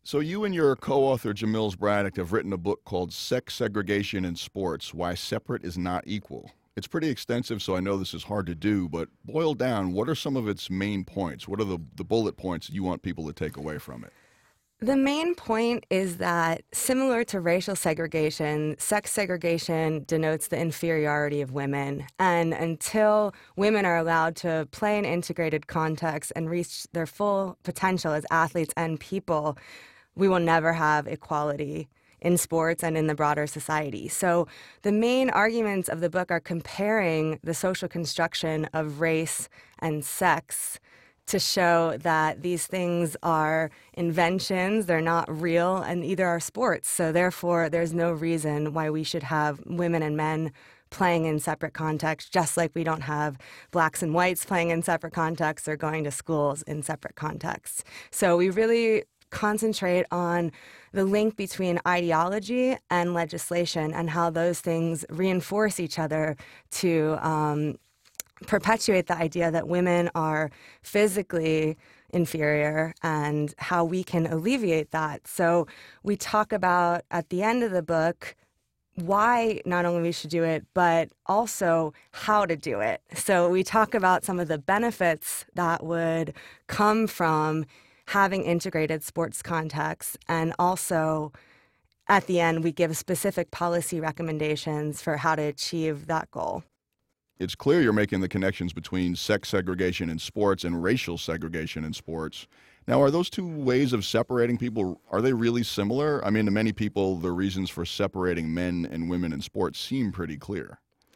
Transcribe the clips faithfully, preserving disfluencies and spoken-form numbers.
So you and your co-author Jamils Braddock have written a book called Sex Segregation in Sports: Why Separate is Not Equal. It's pretty extensive, so I know this is hard to do, but boiled down, what are some of its main points? What are the, the bullet points you want people to take away from it? The main point is that, similar to racial segregation, sex segregation denotes the inferiority of women. And until women are allowed to play in integrated context and reach their full potential as athletes and people, we will never have equality in sports and in the broader society. So the main arguments of the book are comparing the social construction of race and sex to show that these things are inventions, they're not real, and either are sports. So therefore, there's no reason why we should have women and men playing in separate contexts, just like we don't have blacks and whites playing in separate contexts or going to schools in separate contexts. So we really concentrate on the link between ideology and legislation and how those things reinforce each other to um, perpetuate the idea that women are physically inferior and how we can alleviate that. So we talk about, at the end of the book, why not only we should do it, but also how to do it. So we talk about some of the benefits that would come from having integrated sports contexts, and also at the end we give specific policy recommendations for how to achieve that goal. It's clear you're making the connections between sex segregation in sports and racial segregation in sports. Now, are those two ways of separating people, are they really similar? I mean, to many people, the reasons for separating men and women in sports seem pretty clear.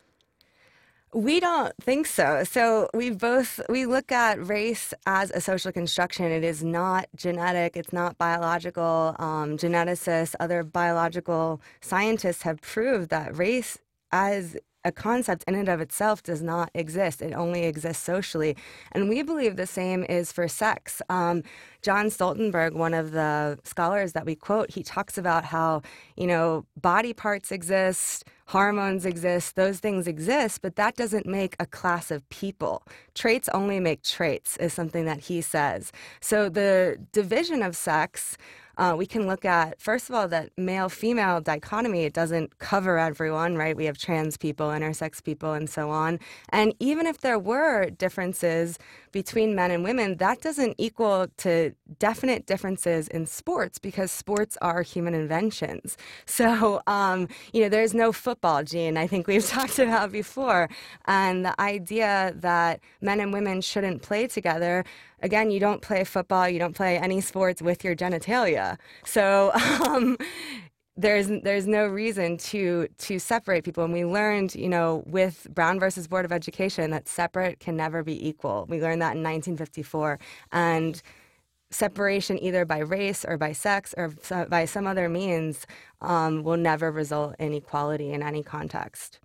We don't think so. So we both, we look at race as a social construction. It is not genetic. It's not biological. Um, geneticists, other biological scientists have proved that race as a concept in and of itself does not exist. It only exists socially. And we believe the same is for sex. Um, John Stoltenberg, one of the scholars that we quote, he talks about how, you know, body parts exist, hormones exist, those things exist, but that doesn't make a class of people. Traits only make traits, is something that he says. So the division of sex, Uh, we can look at, first of all, that male-female dichotomy. It doesn't cover everyone, right? We have trans people, intersex people, and so on. And even if there were differences between men and women, that doesn't equal to definite differences in sports, because sports are human inventions. So, um, you know, there's no football gene, I think we've talked about before. And the idea that men and women shouldn't play together, again, you don't play football, you don't play any sports with your genitalia. So um, there's there's no reason to to separate people. And we learned, you know, with Brown versus Board of Education, that separate can never be equal. We learned that in nineteen fifty-four. And separation either by race or by sex or by some other means um, will never result in equality in any context.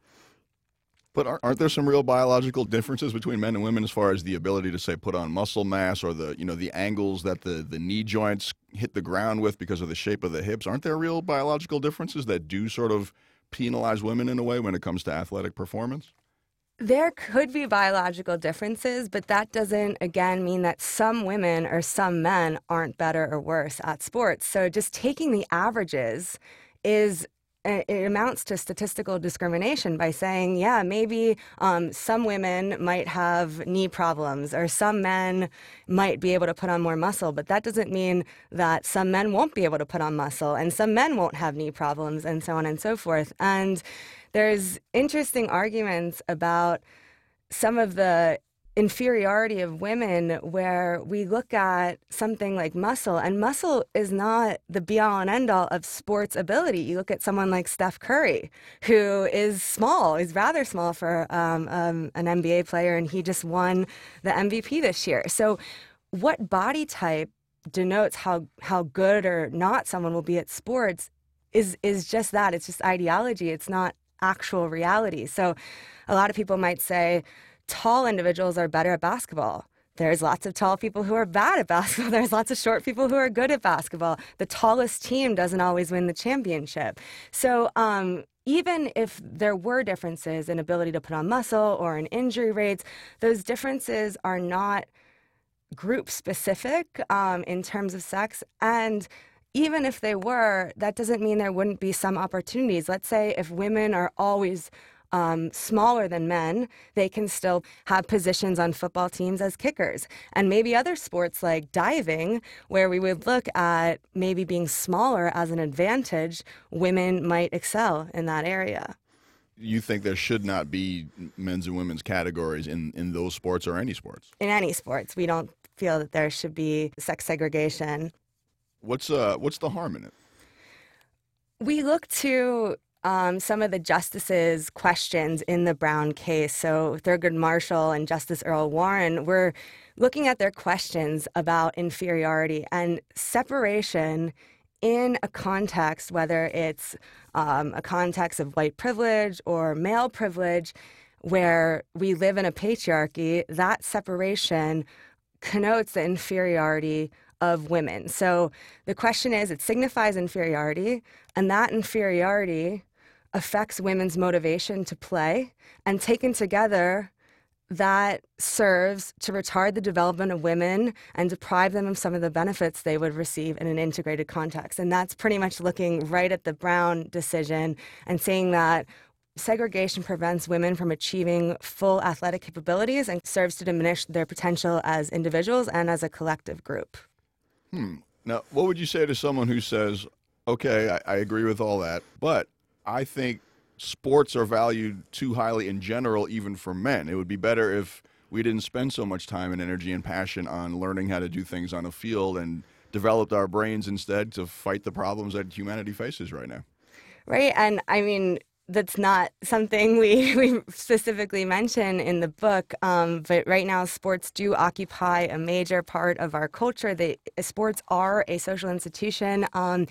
But aren't there some real biological differences between men and women as far as the ability to, say, put on muscle mass, or the, you know, the angles that the, the knee joints hit the ground with because of the shape of the hips? Aren't there real biological differences that do sort of penalize women in a way when it comes to athletic performance? There could be biological differences, but that doesn't, again, mean that some women or some men aren't better or worse at sports. So just taking the averages is it amounts to statistical discrimination by saying, yeah, maybe um, some women might have knee problems or some men might be able to put on more muscle, but that doesn't mean that some men won't be able to put on muscle and some men won't have knee problems, and so on and so forth. And there's interesting arguments about some of the inferiority of women where we look at something like muscle, and muscle is not the be-all and end-all of sports ability. You look at someone like Steph Curry, who is small, is rather small for um, um, an N B A player, and he just won the M V P this year. So what body type denotes how, how good or not someone will be at sports is is just that. It's just ideology. It's not actual reality. So a lot of people might say, tall individuals are better at basketball. There's lots of tall people who are bad at basketball. There's lots of short people who are good at basketball. The tallest team doesn't always win the championship. So um, even if there were differences in ability to put on muscle or in injury rates, those differences are not group specific um, in terms of sex. And even if they were, that doesn't mean there wouldn't be some opportunities. Let's say if women are always um, smaller than men, they can still have positions on football teams as kickers. And maybe other sports like diving, where we would look at maybe being smaller as an advantage, women might excel in that area. You think there should not be men's and women's categories in, in those sports or any sports? In any sports, we don't feel that there should be sex segregation. What's uh what's the harm in it? We look to um, some of the justices' questions in the Brown case. So Thurgood Marshall and Justice Earl Warren were looking at their questions about inferiority and separation in a context, whether it's um, a context of white privilege or male privilege, where we live in a patriarchy. That separation connotes the inferiority of women. So the question is, it signifies inferiority, and that inferiority affects women's motivation to play, and taken together, that serves to retard the development of women and deprive them of some of the benefits they would receive in an integrated context. And that's pretty much looking right at the Brown decision and saying that segregation prevents women from achieving full athletic capabilities and serves to diminish their potential as individuals and as a collective group. Hmm. Now, what would you say to someone who says, okay, I, I agree with all that, but I think sports are valued too highly in general, even for men. It would be better if we didn't spend so much time and energy and passion on learning how to do things on a field and developed our brains instead to fight the problems that humanity faces right now. Right. And I mean, that's not something we, we specifically mention in the book, um, but right now sports do occupy a major part of our culture. They, sports are a social institution. Um,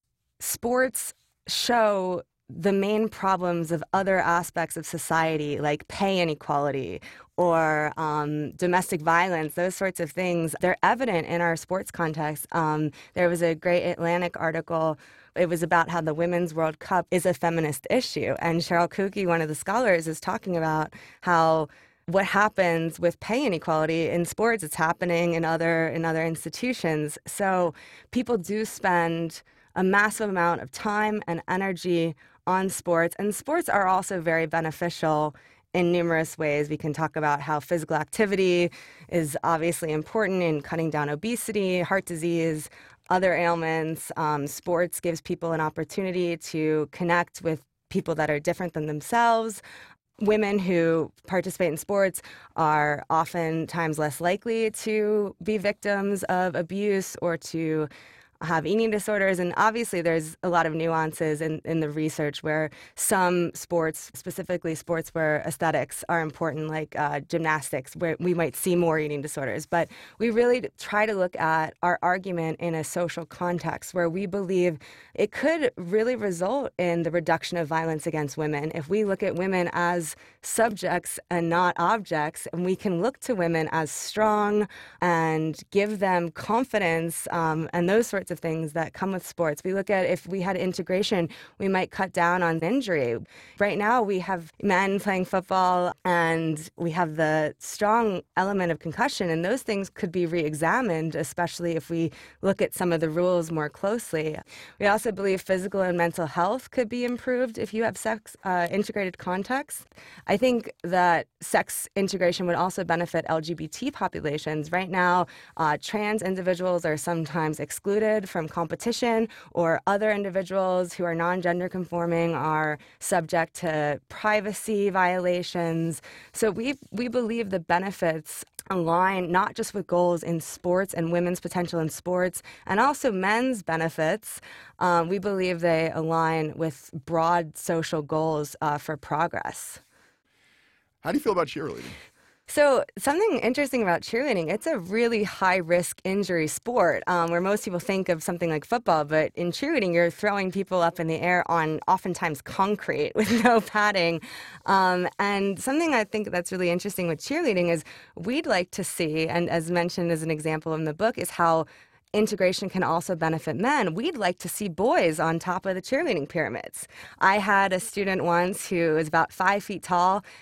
sports show the main problems of other aspects of society, like pay inequality or um, domestic violence, those sorts of things. They're evident in our sports context. Um, there was a great Atlantic article. It was about how the Women's World Cup is a feminist issue. And Cheryl Kuki, one of the scholars, is talking about how what happens with pay inequality in sports, it's happening in other in other institutions. So people do spend a massive amount of time and energy on sports, and sports are also very beneficial in numerous ways. We can talk about how physical activity is obviously important in cutting down obesity, heart disease, other ailments. Um, sports gives people an opportunity to connect with people that are different than themselves. Women who participate in sports are oftentimes less likely to be victims of abuse or to have eating disorders. And obviously there's a lot of nuances in, in the research where some sports, specifically sports where aesthetics are important, like uh, gymnastics, where we might see more eating disorders. But we really try to look at our argument in a social context where we believe it could really result in the reduction of violence against women. If we look at women as subjects and not objects, and we can look to women as strong and give them confidence um, and those sorts of things that come with sports. We look at if we had integration, we might cut down on injury. Right now, we have men playing football and we have the strong element of concussion, and those things could be re-examined, especially if we look at some of the rules more closely. We also believe physical and mental health could be improved if you have sex uh, integrated context. I think that sex integration would also benefit L G B T populations. Right now, uh, trans individuals are sometimes excluded from competition, or other individuals who are non-gender conforming are subject to privacy violations. So we we believe the benefits align not just with goals in sports and women's potential in sports, and also men's benefits. Um, we believe they align with broad social goals uh, for progress. How do you feel about cheerleading? So something interesting about cheerleading, it's a really high-risk injury sport um, where most people think of something like football, but in cheerleading, you're throwing people up in the air on oftentimes concrete with no padding. Um, and something I think that's really interesting with cheerleading is we'd like to see, and as mentioned as an example in the book, is how integration can also benefit men. We'd like to see boys on top of the cheerleading pyramids. I had a student once who was about five feet tall,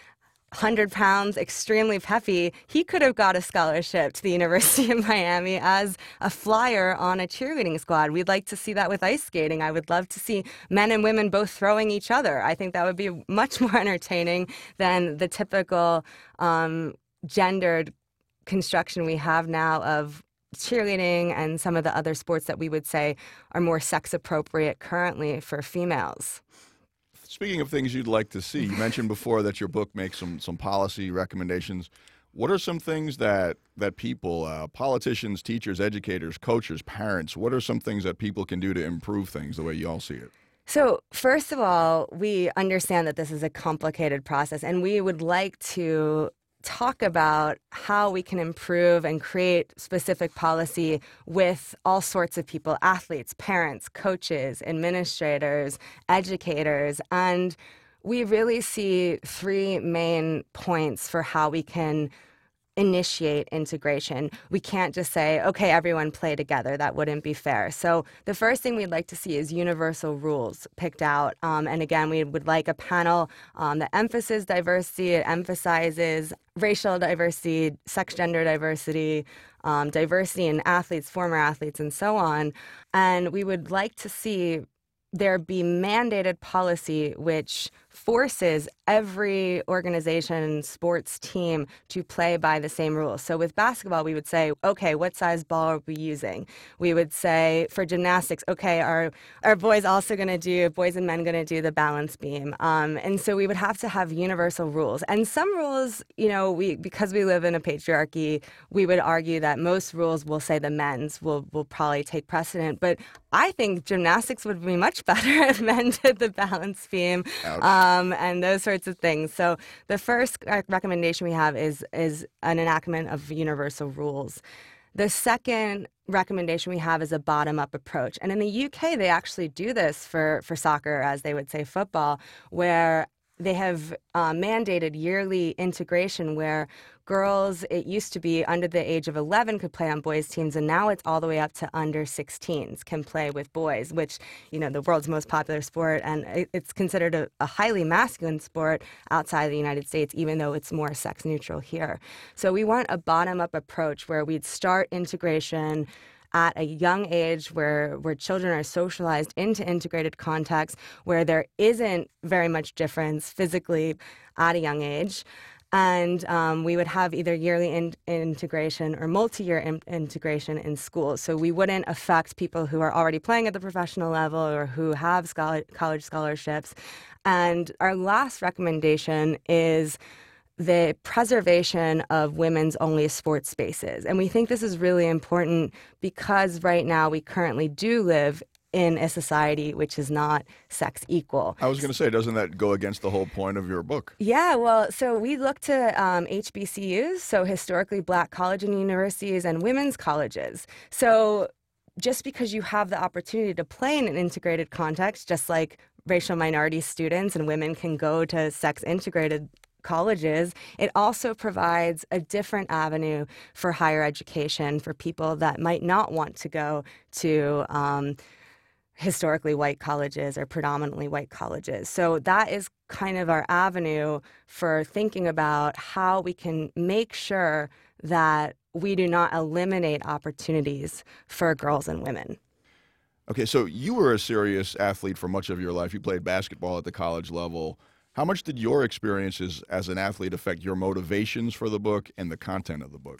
one hundred pounds, extremely peppy, he could have got a scholarship to the University of Miami as a flyer on a cheerleading squad. We'd like to see that with ice skating. I would love to see men and women both throwing each other. I think that would be much more entertaining than the typical um, gendered construction we have now of cheerleading and some of the other sports that we would say are more sex appropriate currently for females. Speaking of things you'd like to see, you mentioned before that your book makes some some policy recommendations. What are some things that that people, uh, politicians, teachers, educators, coaches, parents, what are some things that people can do to improve things the way you all see it? So first of all, we understand that this is a complicated process, and we would like to talk about how we can improve and create specific policy with all sorts of people, athletes, parents, coaches, administrators, educators. And we really see three main points for how we can initiate integration. We can't just say, okay, everyone play together. That wouldn't be fair. So the first thing we'd like to see is universal rules picked out. Um, and again, we would like a panel um, that emphasizes diversity. It emphasizes racial diversity, sex gender diversity, um, diversity in athletes, former athletes, and so on. And we would like to see there be mandated policy which forces every organization, sports team to play by the same rules. So with basketball, we would say, okay, what size ball are we using? We would say for gymnastics, okay, are, are boys also going to do, boys and men going to do the balance beam? Um, and so we would have to have universal rules. And some rules, you know, we because we live in a patriarchy, we would argue that most rules will say the men's will, will probably take precedent. But I think gymnastics would be much better if men did the balance beam. Um, and those sorts of things. So the first recommendation we have is is an enactment of universal rules. The second recommendation we have is a bottom-up approach. And in the U K, they actually do this for, for soccer, as they would say football, where they have uh, mandated yearly integration where girls, it used to be under the age of eleven could play on boys' teams, and now it's all the way up to under sixteens can play with boys, which, you know, the world's most popular sport, and it, it's considered a, a highly masculine sport outside the United States, even though it's more sex neutral here. So we want a bottom-up approach where we'd start integration at a young age where, where children are socialized into integrated contexts, where there isn't very much difference physically at a young age. And um, we would have either yearly in- integration or multi-year in- integration in schools. So we wouldn't affect people who are already playing at the professional level or who have scholar- college scholarships. And our last recommendation is the preservation of women's only sports spaces. And we think this is really important because right now we currently do live in a society which is not sex equal. I was going to say, doesn't that go against the whole point of your book? Yeah, well, so we look to um, H B C Us, so historically black college and universities, and women's colleges. So just because you have the opportunity to play in an integrated context, just like racial minority students and women can go to sex-integrated colleges, it also provides a different avenue for higher education for people that might not want to go to um, historically white colleges or predominantly white colleges. So that is kind of our avenue for thinking about how we can make sure that we do not eliminate opportunities for girls and women. Okay, so you were a serious athlete for much of your life. You played basketball at the college level. How much did your experiences as an athlete affect your motivations for the book and the content of the book?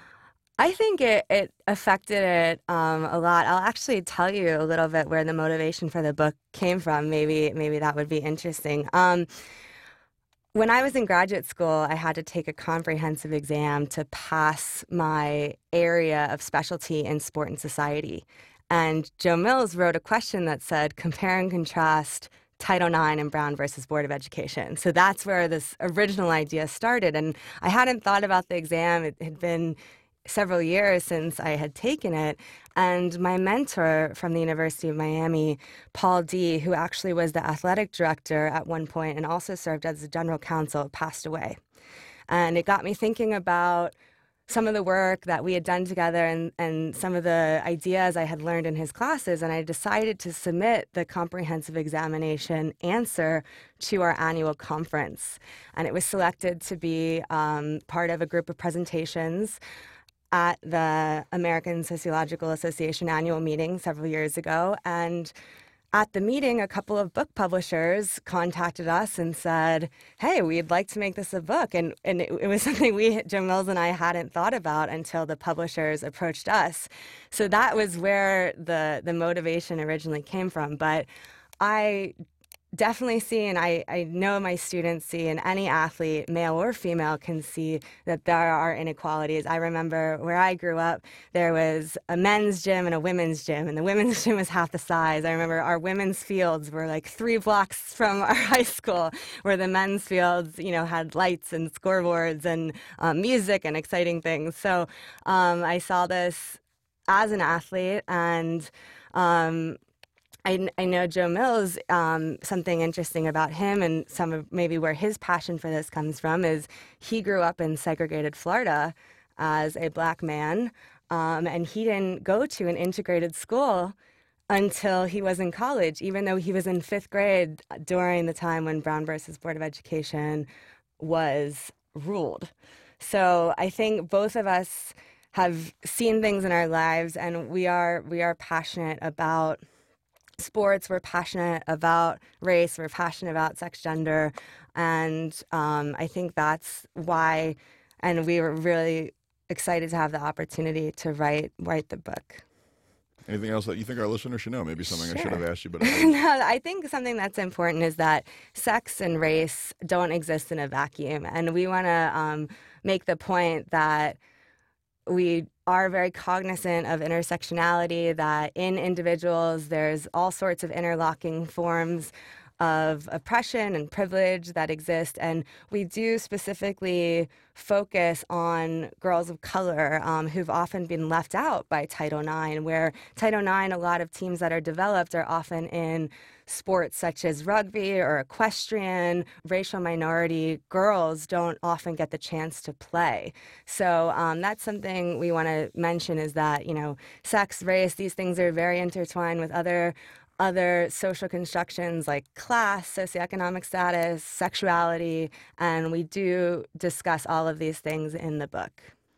I think it, it affected it um, a lot. I'll actually tell you a little bit where the motivation for the book came from. Maybe maybe that would be interesting. Um, when I was in graduate school, I had to take a comprehensive exam to pass my area of specialty in sport and society. And Joe Mills wrote a question that said, compare and contrast Title nine and Brown versus Board of Education. So that's where this original idea started. And I hadn't thought about the exam. It had been several years since I had taken it. And my mentor from the University of Miami, Paul D., who actually was the athletic director at one point and also served as the general counsel, passed away. And it got me thinking about some of the work that we had done together and, and some of the ideas I had learned in his classes, and I decided to submit the comprehensive examination answer to our annual conference. And it was selected to be um, part of a group of presentations at the American Sociological Association annual meeting several years ago. And at the meeting, a couple of book publishers contacted us and said, hey, we'd like to make this a book. And, and it, it was something we, Jim Mills and I, hadn't thought about until the publishers approached us. So that was where the, the motivation originally came from. But I definitely see, and I, I know my students see, and any athlete, male or female, can see that there are inequalities. I remember where I grew up, there was a men's gym and a women's gym, and the women's gym was half the size. I remember our women's fields were like three blocks from our high school, where the men's fields, you know, had lights and scoreboards and um, music and exciting things. So um, I saw this as an athlete, and um, I, I know Joe Mills, um, something interesting about him and some of maybe where his passion for this comes from is he grew up in segregated Florida as a black man, um, and he didn't go to an integrated school until he was in college, even though he was in fifth grade during the time when Brown versus Board of Education was ruled. So I think both of us have seen things in our lives, and we are we are passionate about sports, we're passionate about race, we're passionate about sex, gender, and um, I think that's why, and we were really excited to have the opportunity to write write the book. Anything else that you think our listeners should know? Maybe something Sure. I should have asked you, but No, I think something that's important is that sex and race don't exist in a vacuum, and we want to um, make the point that we are very cognizant of intersectionality, that in individuals there's all sorts of interlocking forms of oppression and privilege that exist, and we do specifically focus on girls of color um, who've often been left out by Title nine, where Title nine, a lot of teams that are developed are often in sports such as rugby or equestrian. Racial minority girls don't often get the chance to play. So um, that's something we want to mention, is that, you know, sex, race, these things are very intertwined with other other social constructions like class, socioeconomic status, sexuality, and we do discuss all of these things in the book.